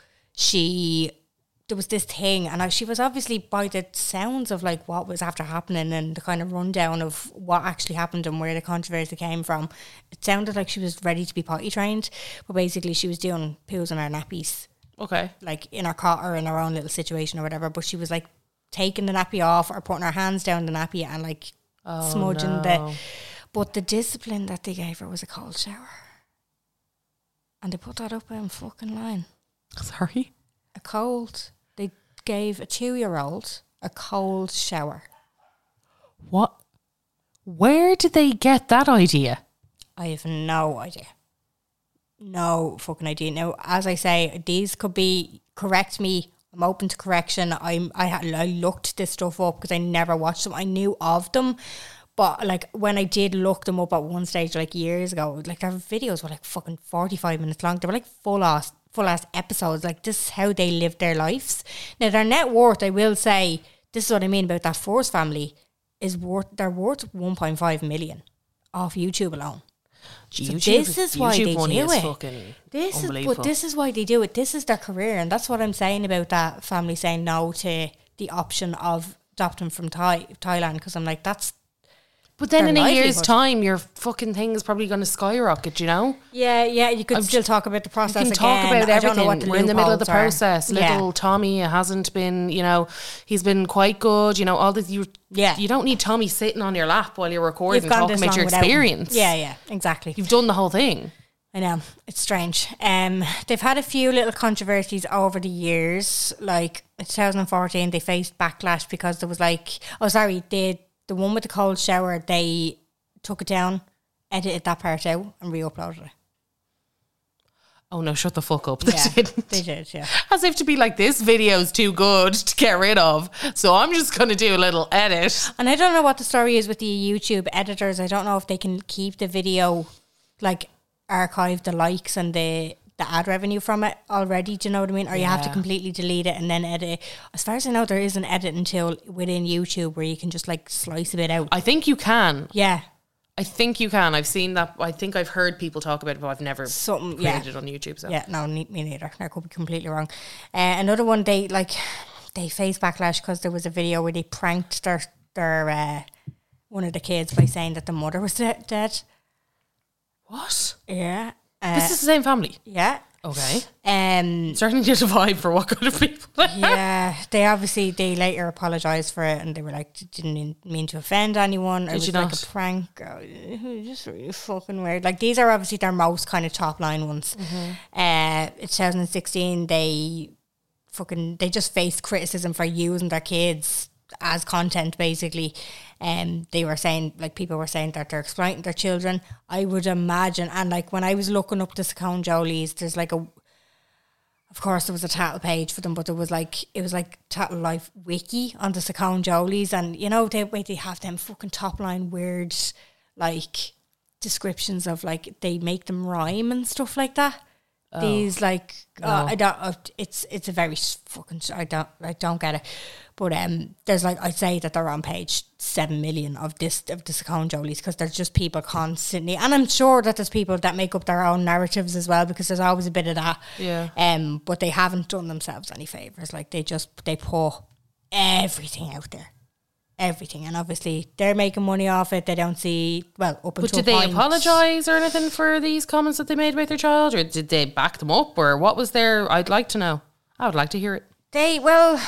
there was this thing, and she was obviously, by the sounds of like what was after happening and the kind of rundown of what actually happened and where the controversy came from, it sounded like she was ready to be potty trained, but basically she was doing poos in her nappies. Okay. Like in her cot or in her own little situation or whatever, but she was like taking the nappy off or putting her hands down the nappy and like smudging the... But the discipline that they gave her was a cold shower. And they put that up in fucking line. Sorry? They gave a 2-year-old a cold shower. What? Where did they get that idea? I have no idea. No fucking idea. Now, as I say, these could be, correct me, I'm open to correction. I looked this stuff up because I never watched them. I knew of them. But like when I did look them up at one stage, like years ago, like their videos were like fucking 45 minutes long. They were like full ass episodes. Like this is how they lived their lives. Now their net worth, I will say, this is what I mean about that Force family, they're worth 1.5 million off YouTube alone. So this is why they do it. This is why they do it. This is their career, and that's what I'm saying about that family saying no to the option of adopting from Thailand. Because I'm like, that's. But then in a year's time, your fucking thing is probably going to skyrocket, you know? Yeah, you could still talk about the process again. You can talk about everything. I don't know what the We're in the middle of the loopholes are. process. Little Tommy hasn't been, you know, he's been quite good. You know, all this. You don't need Tommy sitting on your lap while you're recording and talking about your experience. Yeah, exactly. You've done the whole thing. I know, it's strange. They've had a few little controversies over the years. Like in 2014, they faced backlash because there was like, the one with the cold shower, they took it down, edited that part out and re-uploaded it. Oh no, shut the fuck up. They didn't. They did, yeah. As if to be like, this video's too good to get rid of, so I'm just going to do a little edit. And I don't know what the story is with the YouTube editors. I don't know if they can keep the video, like archive the likes and the ad revenue from it already, do you know what I mean? Or you have to completely delete it and then edit it. As far as I know, there is an editing tool within YouTube where you can just like slice a bit out. I think you can. Yeah. I think you can. I've seen that. I think I've heard people talk about it, but I've never created it on YouTube. So. Yeah, no, me neither. I could be completely wrong. Another one, they faced backlash because there was a video where they pranked their one of the kids by saying that the mother was dead. What? Yeah. This is the same family? Yeah. Okay. Certainly did a vibe for what kind of people they are. Yeah. They later apologised for it and they were like, didn't mean to offend anyone. Or it was like a prank. Oh, just really fucking weird. Like these are obviously their most kind of top line ones. In 2016, they just faced criticism for using their kids as content basically. They were saying, like, people were saying that they're exploiting their children. I would imagine, and like when I was looking up the Sakone Jolies, there's like of course there was a Tattle page for them, but it was like Tattle Life Wiki on the Sakone Jolies, and you know they have them fucking top line weird like descriptions of like they make them rhyme and stuff like that. These like I don't. It's a very fucking. I don't get it. But there's like, I'd say that they're on page 7 million of the Sakone Jolies because there's just people constantly, and I'm sure that there's people that make up their own narratives as well because there's always a bit of that. Yeah. But they haven't done themselves any favours. Like they put everything out there. Everything, and obviously they're making money off it. They don't see up until. But did they apologise or anything for these comments that they made about their child, or did they back them up, or what was their? I'd like to know. I would like to hear it. They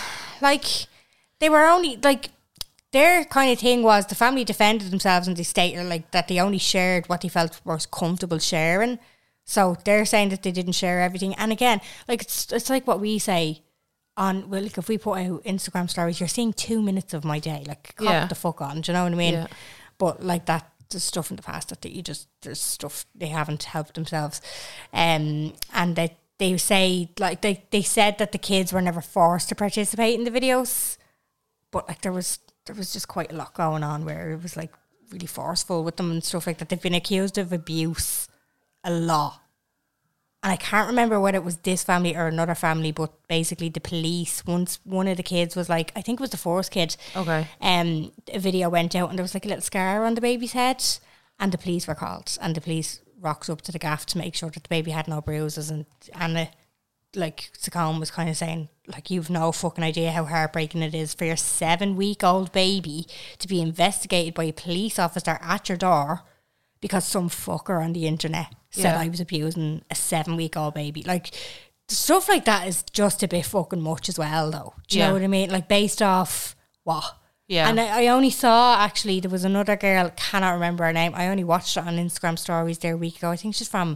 were only like their kind of thing was the family defended themselves and they stated like that they only shared what they felt was comfortable sharing. So they're saying that they didn't share everything, and again, like it's like what we say. like if we put out Instagram stories, you're seeing 2 minutes of my day. Like, cop the fuck on. Do you know what I mean? Yeah. But like that, there's stuff in the past that there's stuff they haven't helped themselves. And they say, like, they said that the kids were never forced to participate in the videos. But like there was just quite a lot going on where it was like really forceful with them and stuff like that. They've been accused of abuse a lot. And I can't remember whether it was this family or another family, but basically the police, once one of the kids was like, I think it was the first kid. Okay. A video went out and there was like a little scar on the baby's head, and the police were called, and the police rocks up to the gaff to make sure that the baby had no bruises, and Anna, like, Sakone was kind of saying, like, you've no fucking idea how heartbreaking it is for your 7-week-old baby to be investigated by a police officer at your door because some fucker on the internet said I was abusing a 7-week-old baby. Like, stuff like that is just a bit fucking much as well, though. Do you know what I mean? Like, based off what? Yeah. And I only saw, actually, there was another girl, cannot remember her name. I only watched it on Instagram stories there a week ago. I think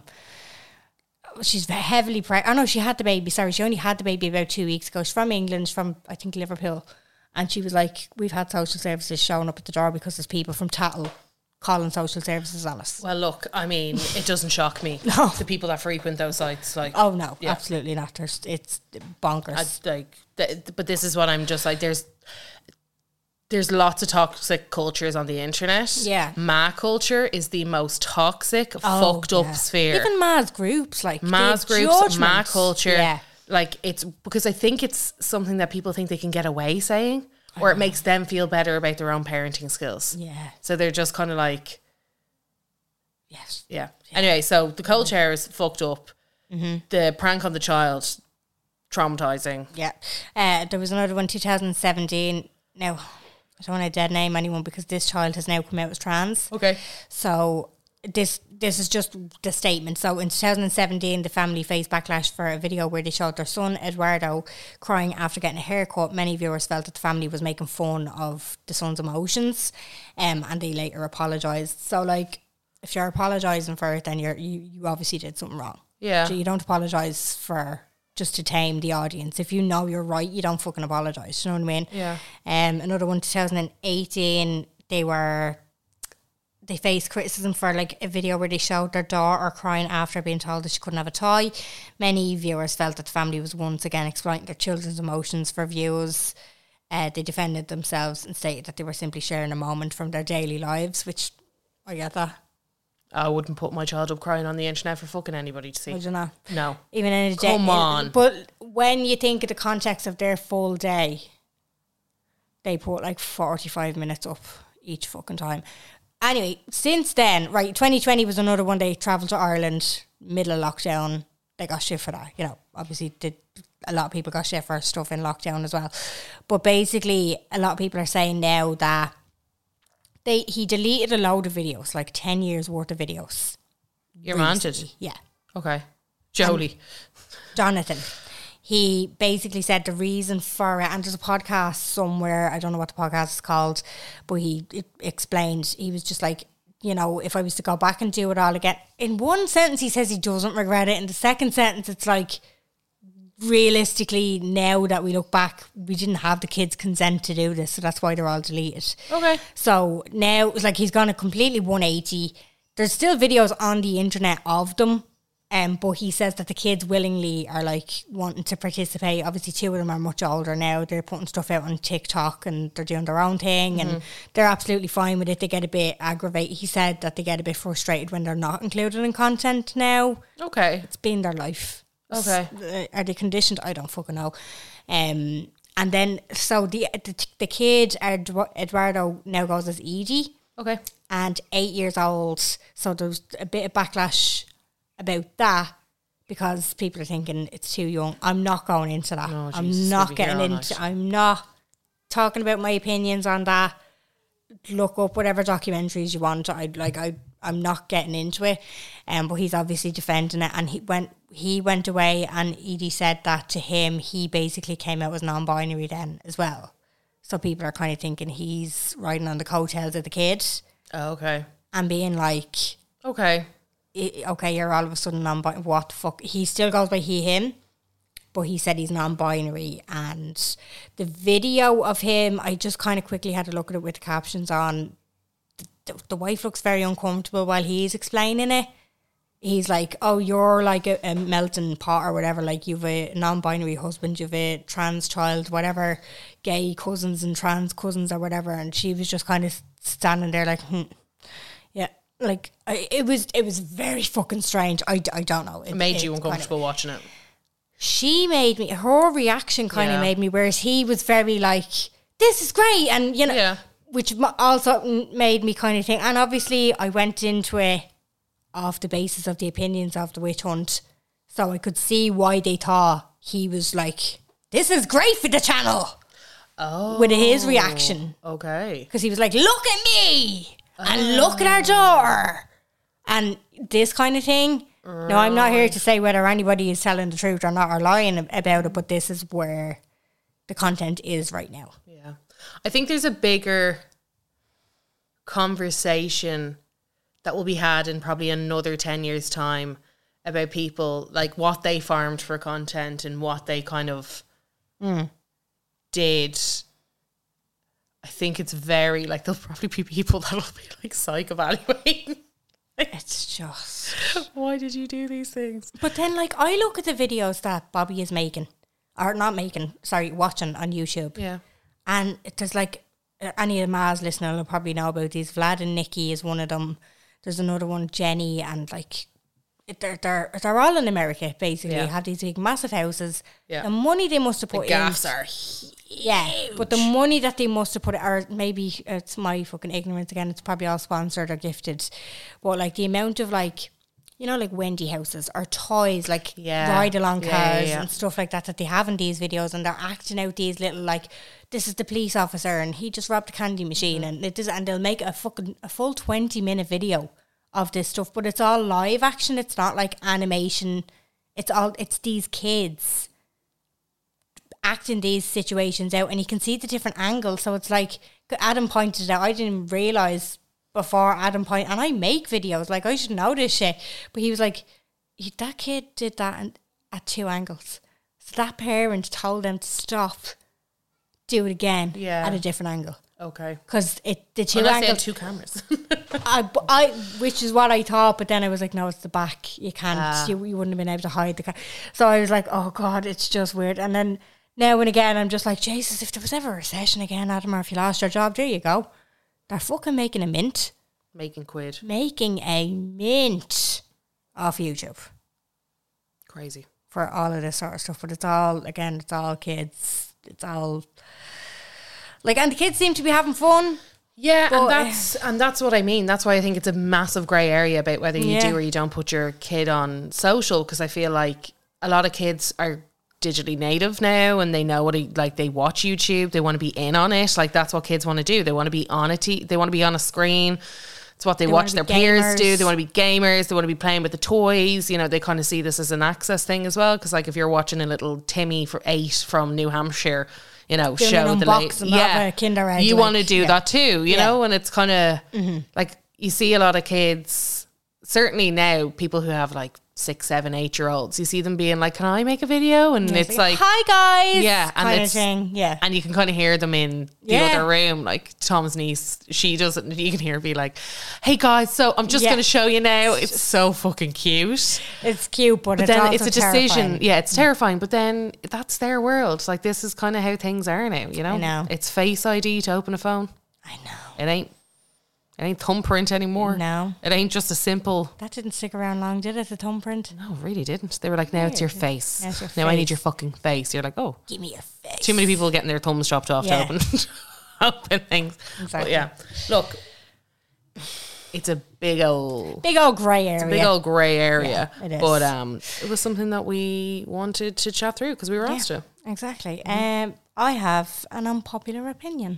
she's heavily pregnant. Oh, no, she had the baby. Sorry, she only had the baby about 2 weeks ago. She's from England, she's from, I think, Liverpool. And she was like, we've had social services showing up at the door because there's people from Tattle calling social services on us. Well, look, I mean, it doesn't shock me. No. The people that frequent those sites, like... Oh, no, absolutely not. It's bonkers. But this is what I'm just like, there's lots of toxic cultures on the internet. Yeah. Ma culture is the most toxic, fucked up sphere. Even Ma's groups, like... Ma's groups, Ma culture. Yeah. Like, it's... Because I think it's something that people think they can get away saying. Or it makes them feel better about their own parenting skills. Yeah. So they're just kind of like... Yes. Yeah. Anyway, so the cold shower is fucked up. Mm-hmm. The prank on the child, traumatising. Yeah. There was another one, 2017. Now, I don't want to dead name anyone because this child has now come out as trans. Okay. So this is just the statement. So in 2017, the family faced backlash for a video where they showed their son, Eduardo, crying after getting a haircut. Many viewers felt that the family was making fun of the son's emotions, and they later apologised. So, like, if you're apologising for it, then you obviously did something wrong. Yeah. So you don't apologise for just to tame the audience. If you know you're right, you don't fucking apologise. You know what I mean? Yeah. Another one, 2018, they faced criticism for like a video where they showed their daughter crying after being told that she couldn't have a toy. Many viewers felt that the family was once again exploiting their children's emotions for views. They defended themselves and stated that they were simply sharing a moment from their daily lives, which I get that. I wouldn't put my child up crying on the internet for fucking anybody to see. I don't know. No. Even in a day. Come on. But when you think of the context of their full day, they put like 45 minutes up each fucking time. Anyway, since then, right, 2020 was another one. They travelled to Ireland, middle of lockdown. They got shit for that. You know, obviously a lot of people got shit for stuff in lockdown as well. But basically, a lot of people are saying now that he deleted a load of videos, like 10 years worth of videos. Your man did? Yeah. Okay. Jolie. Jonathan. He basically said the reason for it, and there's a podcast somewhere, I don't know what the podcast is called, but he explained, he was just like, you know, if I was to go back and do it all again. In one sentence, he says he doesn't regret it. In the second sentence, it's like, realistically, now that we look back, we didn't have the kids' consent to do this, so that's why they're all deleted. Okay. So now, it's like he's gone a completely 180. There's still videos on the internet of them, but he says that the kids willingly are like wanting to participate. Obviously, 2 of them are much older now. They're putting stuff out on TikTok and they're doing their own thing, and they're absolutely fine with it. They get a bit aggravated. He said that they get a bit frustrated when they're not included in content now. Okay. It's been their life. Okay. Are they conditioned? I don't fucking know. And then, so the kid, Eduardo, now goes as Edie. Okay. And 8 years old. So there's a bit of backlash about that because people are thinking it's too young. I'm not going into that. No, I'm not getting into. I'm not talking about my opinions on that. Look up whatever documentaries you want. I'm not getting into it. But he's obviously defending it, and he went away, and Edie said that to him. He basically came out as non-binary then as well. So people are kind of thinking he's riding on the coattails of the kid. Oh, okay. And being like, okay, you're all of a sudden non-binary. What the fuck? He still goes by he, him. but he said he's non-binary. And the video of him, I just kind of quickly had to look at it with the captions on. The wife looks very uncomfortable while he's explaining it. He's like, oh, you're like a melting pot or whatever. Like, you've a non-binary husband, you've a trans child, whatever, gay cousins and trans cousins or whatever. And she was just kind of standing there like, yeah. Like, it was very fucking strange. I don't know. It made you uncomfortable watching it. She made me, her reaction kind of made me, whereas he was very like, this is great. And, you know, which also made me kind of think. And obviously I went into it off the basis of the opinions of the witch hunt. So I could see why they thought he was like, this is great for the channel. Oh. With his reaction. Okay. Because he was like, look at me. And look at our daughter. And this kind of thing. Now, I'm not here to say whether anybody is telling the truth or not or lying about it, but this is where the content is right now. Yeah. I think there's a bigger conversation that will be had in probably another 10 years' time about people, like what they farmed for content and what they kind of did. I think it's very, like, there'll probably be people that'll be like psych-evaluating. It's just... Why did you do these things? But then, like, I look at the videos that Bobby is making, or not making, sorry, watching on YouTube. Yeah. And there's like, any of the Maz listener will probably know about these. Vlad and Nikki is one of them. There's another one, Jenny, and like, they're all in America, basically. Have these big, massive houses. Yeah. The money they must have put in. The gaffs are huge. Yeah, but the money that they must have put, or maybe it's my fucking ignorance again, it's probably all sponsored or gifted. But like the amount of like, you know, like Wendy houses or toys, like ride along cars and stuff like that they have in these videos, and they're acting out these little like, this is the police officer and he just robbed a candy machine and it does, and they'll make a full 20-minute video of this stuff, but it's all live action. It's not like animation. It's these kids acting these situations out, and you can see the different angles. So it's like Adam pointed out, I didn't realise before Adam point, and I make videos, like I should know this shit, but he was like, that kid did that at 2 angles, so that parent told them to stop, do it again at a different angle. Okay, because the 2 angles, they had 2 cameras. I which is what I thought, but then I was like, no, it's the back, you can't, you wouldn't have been able to hide the so I was like, oh god, it's just weird. And then now and again I'm just like, Jesus, if there was ever a recession again, Adam, or if you lost your job, there you go. They're fucking making a mint. Making a mint off YouTube. Crazy. For all of this sort of stuff. But it's all kids. It's all... like, and the kids seem to be having fun. Yeah, and that's what I mean. That's why I think it's a massive grey area about whether you do or you don't put your kid on social, because I feel like a lot of kids are digitally native now, and they know what they watch YouTube, they want to be in on it. Like, that's what kids want to do. They want to be on a they want to be on a screen. It's what they watch their peers do. They want to be gamers. They want to be playing with the toys. You know, they kind of see this as an access thing as well, because like if you're watching a little Timmy for 8 from New Hampshire, you know, doing show the Kinder Egg, you want to do that too, you know. And it's kind of like, you see a lot of kids, certainly now, people who have like 6, 7, 8-year-olds, you see them being like, can I make a video? And it's like, hi guys, and kind of thing. Yeah, and you can kind of hear them in the other room. Like Tom's niece, she doesn't, you can hear her be like, hey guys, so I'm just going to show you now. It's so fucking cute. It's cute, but it's then also it's a decision. Yeah, it's terrifying, but then that's their world. Like, this is kind of how things are now, you know? I know. It's Face ID to open a phone. I know. It ain't thumbprint anymore. No. It ain't just a simple... That didn't stick around long, did it, the thumbprint? No, it really didn't. They were like, now it's your face. Now it's your now face. I need your fucking face. You're like, oh. Give me your face. Too many people getting their thumbs chopped off to open things. Exactly. But yeah, look, it's a big old grey area. It's a big old grey area. Yeah, it is. But it was something that we wanted to chat through because we were asked to. Exactly. I have an unpopular opinion.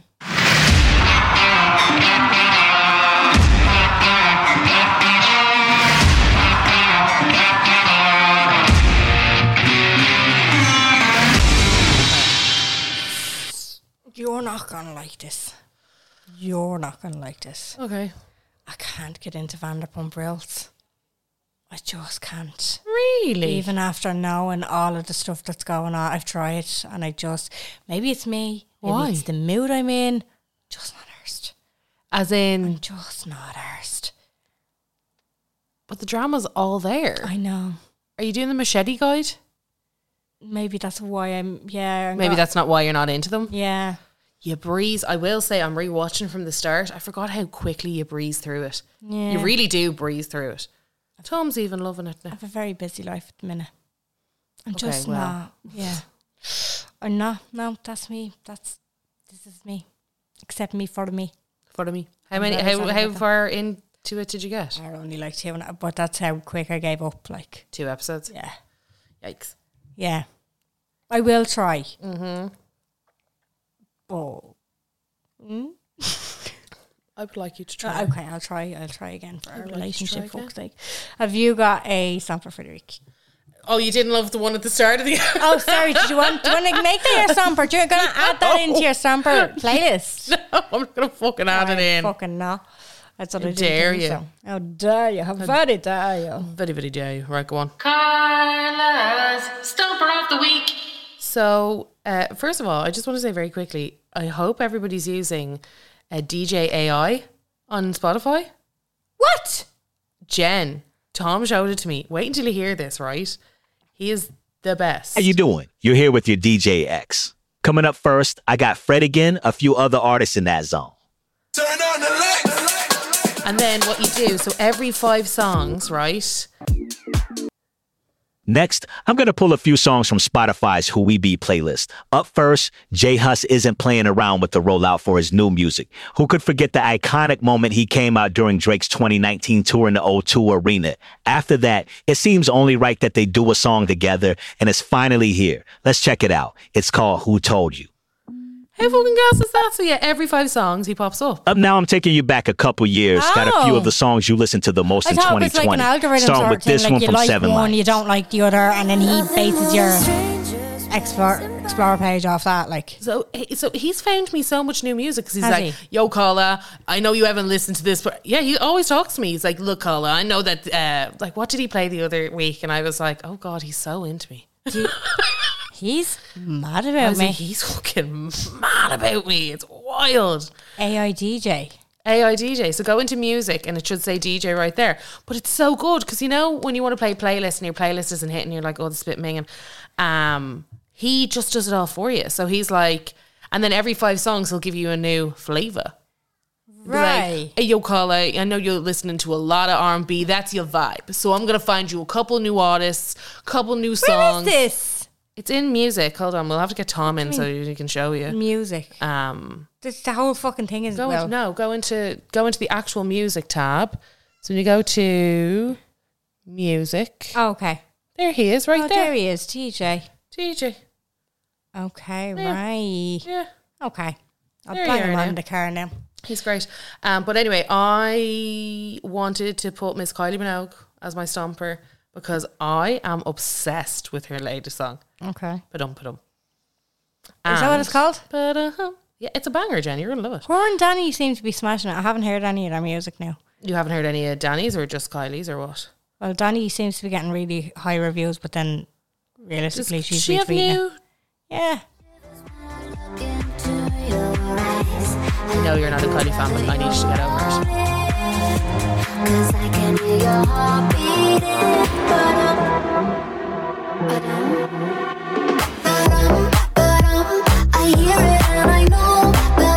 You're not gonna like this. Okay. I can't get into Vanderpump Rules. I just can't. Really? Even after knowing all of the stuff that's going on, I've tried and maybe it's me. Maybe Why? it's the mood I'm in. Just not arsed. As in, I'm just not arsed. but the drama's all there. I know. Are you doing the Machete Guide? Maybe that's why Maybe that's not why you're not into them. Yeah. You breeze. I will say, I'm rewatching from the start. I forgot how quickly you breeze through it. Yeah. You really do breeze through it. Tom's even loving it I now. have a very busy life at the minute. I'm Okay, just well. not. Yeah. I'm not. No, that's me. This is me. Accept me for me. Follow me. How I'm many? very sorry How about that. far into it did you get? I only like 2, but that's how quick I gave up. 2 episodes. Yeah. Yikes. Yeah. I will try. Mm-hmm. Oh. I would like you to try. Okay, I'll try again for our like to relationship, try fuck's sake. Have you got a stamper for the week? Oh, you didn't love the one at the start of the. Oh, sorry. Do you want to make that your stamper? You're going to add that into your stamper playlist? No, I'm not gonna fucking add it in. Fucking no. That's what I didn't dare think you. so. How dare you? How very dare you? Very, very dare you. Right, go on. Carla's Stomper of the Week. So, first of all, I just want to say very quickly, I hope everybody's using a DJ AI on Spotify. What? Jen, Tom showed it to me. Wait until you hear this, right? He is the best. How you doing? You're here with your DJ X. Coming up first, I got Fred again, a few other artists in that zone. Turn on the lights. And then what you do, so every 5 songs, right? Next, I'm going to pull a few songs from Spotify's Who We Be playlist. Up first, J Hus isn't playing around with the rollout for his new music. Who could forget the iconic moment he came out during Drake's 2019 tour in the O2 Arena? After that, it seems only right that they do a song together, and it's finally here. Let's check it out. It's called Who Told You? How fucking gas is that? So yeah, every 5 songs he pops up. Up now, I'm taking you back a couple years. Got a few of the songs you listened to the most I in thought it was 2020. like an algorithm Starting sort with of thing. this Like one you from like 7 one, Lives. you don't like the other, and then he bases your Explorer page off that. Like, So he's found me so much new music because he's Has like, he? yo, Carla, I know you haven't listened to this, but yeah, he always talks to me. He's like, look, Carla, I know that, like, what did he play the other week? And I was like, oh God, he's so into me. he's mad I about was me. like, he's fucking mad about me. It's wild. AI DJ. AI DJ. So go into music and it should say DJ right there. But it's so good because you know when you want to play playlist and your playlist isn't hitting, you're like, oh, this is a bit minging. He just does it all for you. So he's like, and then every 5 songs he'll give you a new flavour. Right. Like, hey, yo, Carla, I know you're listening to a lot of R&B. That's your vibe. So I'm going to find you a couple new artists, couple new Where songs. is this? It's in music. Hold on. We'll have to get Tom in so he can show you. Music. The whole fucking thing is Go into the actual music tab. So when you go to music, Oh, okay. there he is, right Oh, there. there he is, TJ. DJ. Okay, Yeah. right. Yeah, Okay. I'll There bang you are him now. on the car now. he's great. But anyway, I wanted to put Miss Kylie Minogue as my stomper because I am obsessed with her latest song. Okay. Padum. Is that what it's called? Yeah, it's a banger, Jenny. You're gonna love it. Her and Danny seem to be smashing it. I haven't heard any of their music now. You haven't heard any of Danny's or just Kylie's or what? Well, Danny seems to be getting really high reviews, but then realistically, Does she's she have retweeting new? it. Yeah. I know you're not a Kylie fan, but I need you to get over it. 'Cause I can hear your heart beating. I hear it and I know.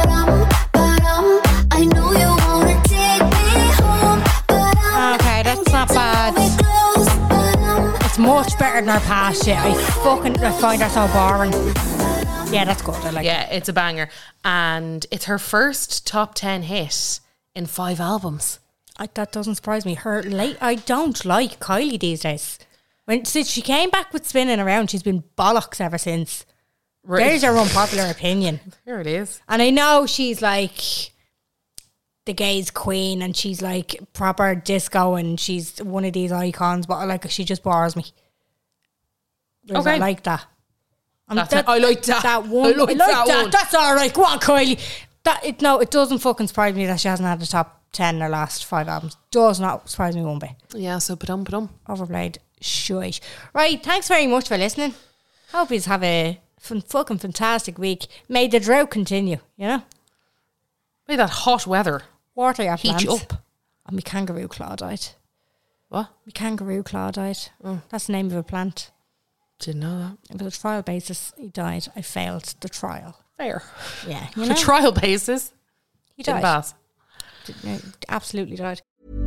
I know you wanna take me home. Okay, that's not bad. It's much better than our past shit. I find her so boring. Yeah, that's good. I like it. Yeah, it's a banger. And it's her first top 10 hit in 5 albums. That doesn't surprise me. I don't like Kylie these days. Since she came back with Spinning Around, she's been bollocks ever since. Right. There's her unpopular opinion. Here it is. And I know she's like the gays queen and she's like proper disco and she's one of these icons, but she just bores me. Whereas Okay. I like that. I like that. I like I that like that one. That's all right. Go on, Kylie. It doesn't fucking surprise me that she hasn't had a top 10 in their last 5 albums. Does not surprise me one bit. Yeah, so ba-dum. Overplayed. Shite. Right, thanks very much for listening. Hope you have a fucking fantastic week. May the drought continue, you know? May that hot weather Water your heat plants. you up. And my kangaroo claw died. What? My kangaroo claw died. That's the name of a plant. Didn't know that. It was a trial basis. He died. I failed the trial. Fair. Yeah. For trial basis. He Didn't died. pass. Absolutely died.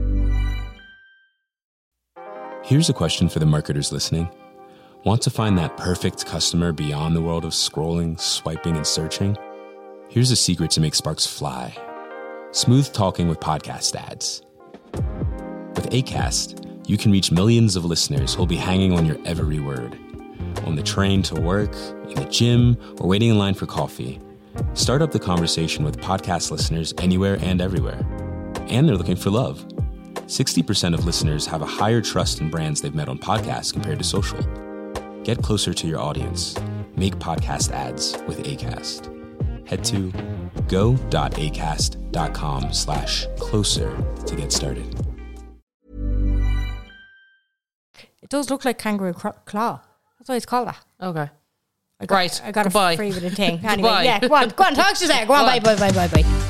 Here's a question for the marketers listening. Want to find that perfect customer beyond the world of scrolling, swiping, and searching? Here's a secret to make sparks fly. Smooth talking with podcast ads. With Acast, you can reach millions of listeners who'll be hanging on your every word. On the train to work, in the gym, or waiting in line for coffee. Start up the conversation with podcast listeners anywhere and everywhere. And they're looking for love. 60% of listeners have a higher trust in brands they've met on podcasts compared to social. Get closer to your audience. Make podcast ads with Acast. Head to go.acast.com/closer to get started. It does look like kangaroo claw. That's why it's called that. Okay. I got Right. I got Goodbye. it free with a thing. Anyway, Goodbye. yeah, go on, talk to us there. Go on, bye.